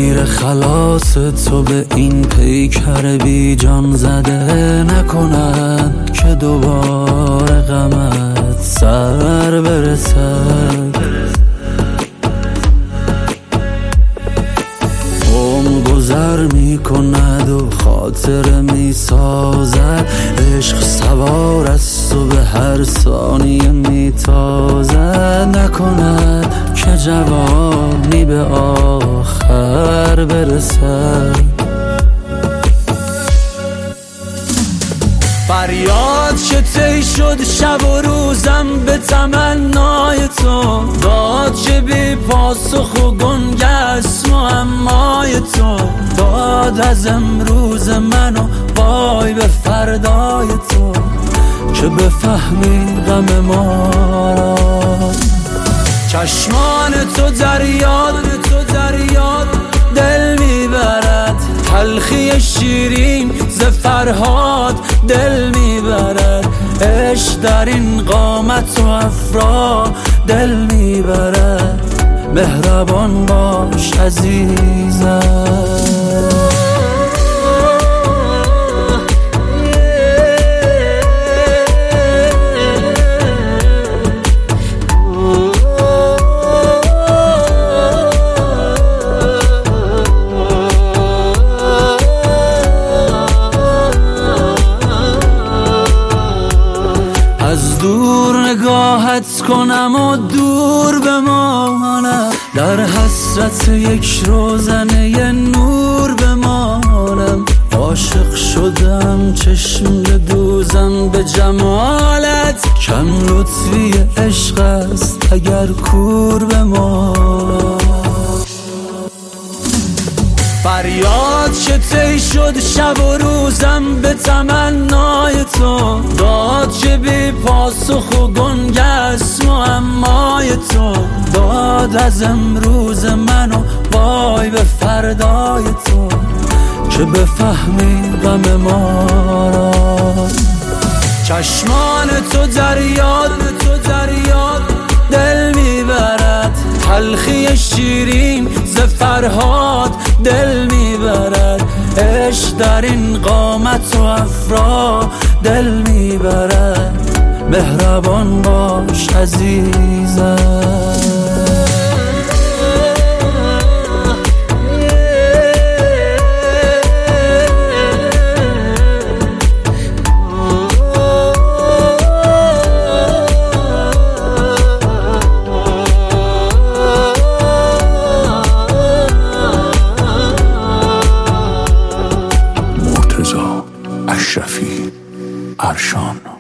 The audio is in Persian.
تیر خلاص تو به این پیکر بی جان زده نکند که دوباره غمت سر برسد. گذر می کند و خاطر می سازد، عشق سوار است و به هر ثانیه می تازد. نکند که جوانی به آخر برسد. فریاد که طی شد شب و روزم به تمنای تو، داد که بی پاسخ و گنگست معمای تو، داد از امروز منو وای به فردای تو که بفهمی غم ما را. چشمان تو دریاد دل میبرد، تلخی شیرین ز فرهاد دل میبرد. عشق در این قامت و افرا دل میبرد. مهربان باش عزیزم. از دور نگاهت کنم و دور بمانم، در حسرت یک روزنه نور بمانم. عاشق شدم چشم دوزم به جمالت، کم لطفی عشق است اگر کور بمانم. فریاد که طی شد شب و روزم به تمنای تو، داد که بی پاسخ و گنگست معمای تو، داد از امروز منو وای به فردای تو که بفهمی غم ما را. چشمان تو دریاد دل میبرد، تلخی شیرین ز فرهاد دل میبرد. عشق در این قامت و افرا دل میبرد. مهربان باش عزیزم. اشرفی ارشان